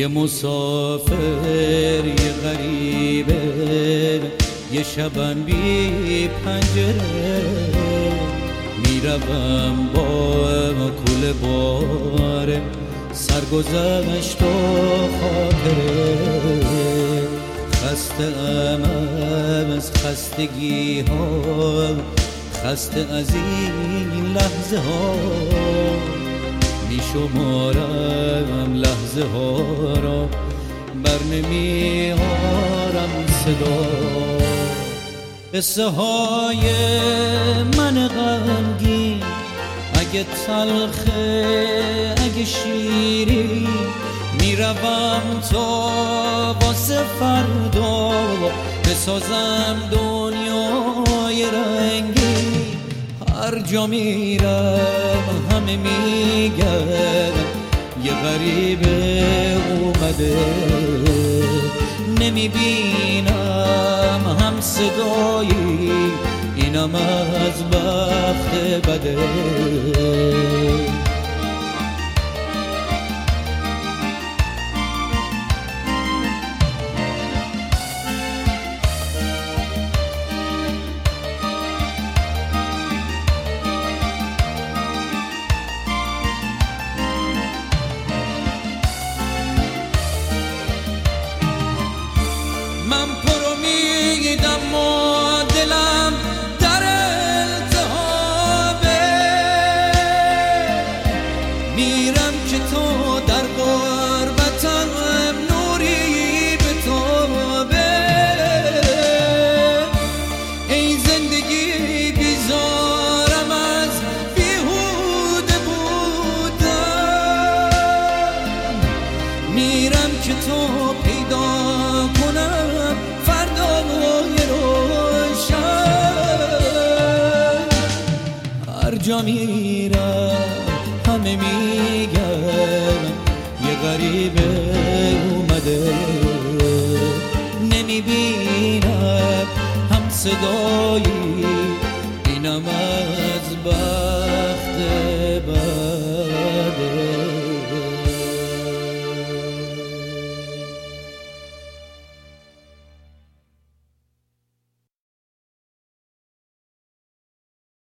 یه مسافر یه غریبه یه شبن بی پنجره میروم با کل باره سرگذشت و خاطره خسته ام از خستگی ها خسته از این لحظه ها میشمارم لحظه ها را بر نمیارم صدا قصه های من غمگین اگه تلخه اگه شیری میروم تا واسه فردا بسازم دنیای رنگی هر جا میرم همه میگن یه غریبه اومده نمیبینم هم صدایی اینم از بخت بده من پرو میدم و دلم در التهابه میرم که تو در غربتم نوری به تابه ای زندگی بیزارم از بیهوده بودم میرم که تو پیدا کنم فردای روشن هر جا میرم همه میگن یه غریبه اومده نمیبینم هم صدایی اینم از بر